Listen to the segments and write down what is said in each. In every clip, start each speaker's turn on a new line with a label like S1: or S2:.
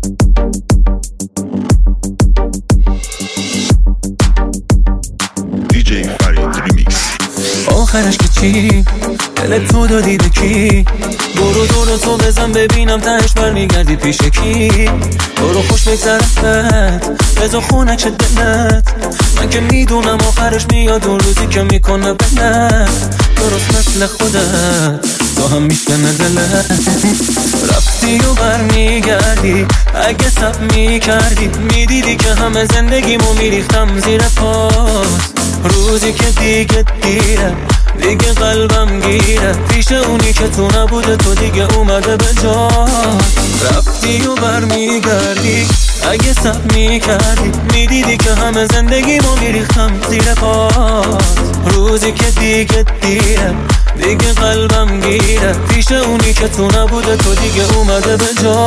S1: دیجی فرید ریمیکس.
S2: آخرش که چی؟ دلت تو دادی به کی؟ برو دور تو بزن ببینم تهش برمیگردی پیش کی؟ برو خوش بگذرت بزا خونه چه دلت، من که میدونم آخرش میاد اون روزی که میکنه بلت، درست مثل خودت تو هم میشکنه دلت. رفتی و برمیگردی، اگه سب میکردی میدیدی که همه زندگیمو میریختم زیر پاس. روزی که دیگه دیره، دیگه قلبم گیره، پیش اونی که تو نبوده تو دیگه اومده به جا. رفتی و برمیگردی، اگه سب میکردی میدیدی که همه زندگیمو میریختم زیر پاس. روزی که دیگه دیره، دیگه قلبم گیره، پیش اونی که تو نبوده تو دیگه اومده به جا.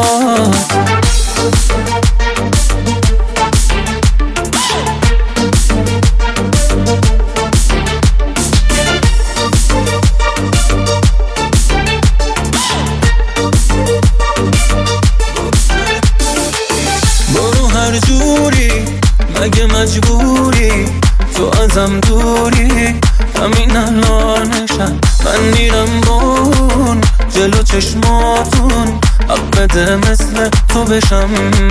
S2: جوری مگه مجبوری تو ازم دوری؟ همین الانشم من میرم بون جلو چشماتون، حق بده مثل تو بشم.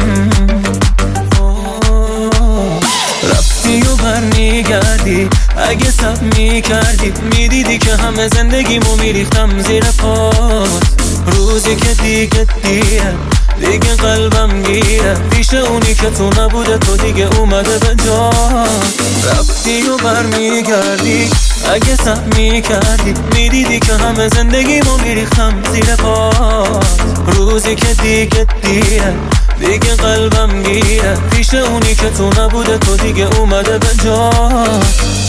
S2: رفتی و برمیگردی، اگه سب میکردی میدیدی که همه زندگیمو میریختم زیر پاس. روزی که دیگه دیره، دیگه قلبم گیره، پیش اونی که تو نبوده تو دیگه اومده به جا. رفتی و برمیگردی، اگه سب میکردی میدیدی که همه زندگیمو میریختم زیر پاس. روزی که دیگه دیره، دیگه قلبم گیره، پیش اونی که تو نبوده تو دیگه اومده به جا.